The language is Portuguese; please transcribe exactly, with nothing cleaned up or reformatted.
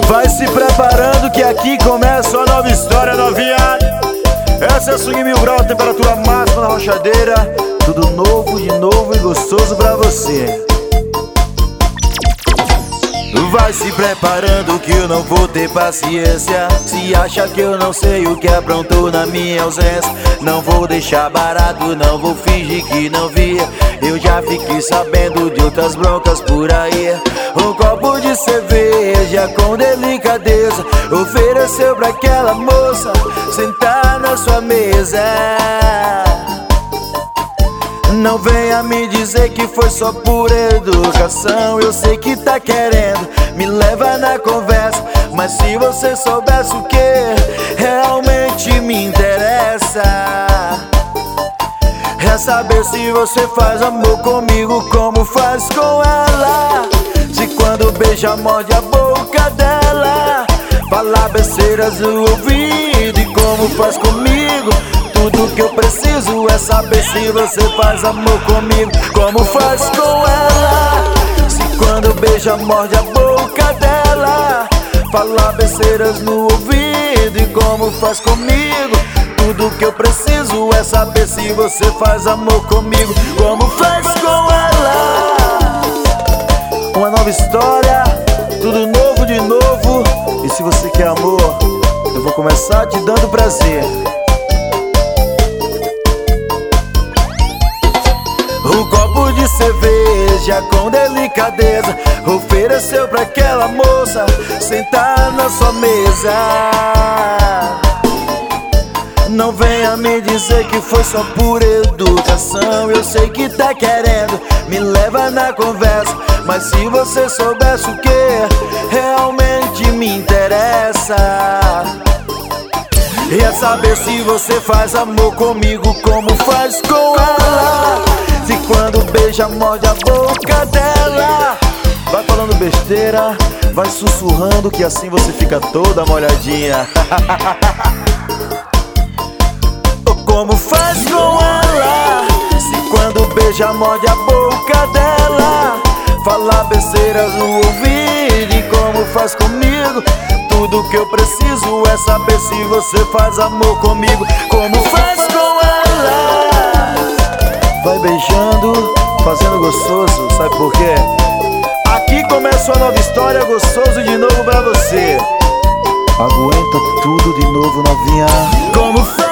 Vai se preparando que aqui começa uma nova história, novinha. Essa é Swing Mil Grau, temperatura máxima na rochadeira. Tudo novo, de novo e gostoso pra você. Vai se preparando que eu não vou ter paciência. Se acha que eu não sei o que aprontou na minha ausência, não vou deixar barato, não vou fingir que não vi. Eu já fiquei sabendo de outras broncas por aí. Um copo de cerveja com delicadeza ofereceu pra aquela moça sentar na sua mesa. Não venha me dizer que foi só por educação. Eu sei que tá querendo me levar na conversa, mas se você soubesse o que realmente me interessa, é saber se você faz amor comigo como faz com ela. Se quando beija morde a boca dela, fala besteiras no ouvido e como faz comigo. Tudo que eu preciso é saber se você faz amor comigo como faz com ela. Se quando beija morde a boca dela, fala besteiras no ouvido e como faz comigo. Tudo que eu preciso é saber se você faz amor comigo como faz com ela. Uma nova história, tudo novo de novo. E se você quer amor, eu vou começar te dando prazer. Um copo de cerveja com delicadeza ofereceu pra aquela moça sentar na sua mesa. Não venha me dizer que foi só por educação. Eu sei que tá querendo me levar na conversa, mas se você soubesse o que realmente me interessa, ia saber se você faz amor comigo como faz com ela. Se quando beija morde a boca dela, vai falando besteira, vai sussurrando que assim você fica toda molhadinha. Como faz com ela. Se quando beija morde a boca dela, fala besteiras no ouvido e como faz comigo. Tudo que eu preciso é saber se você faz amor comigo como faz com ela. Vai beijando, fazendo gostoso, sabe por quê? Aqui começa uma nova história, gostoso de novo pra você. Aguenta tudo de novo, novinha. Como faz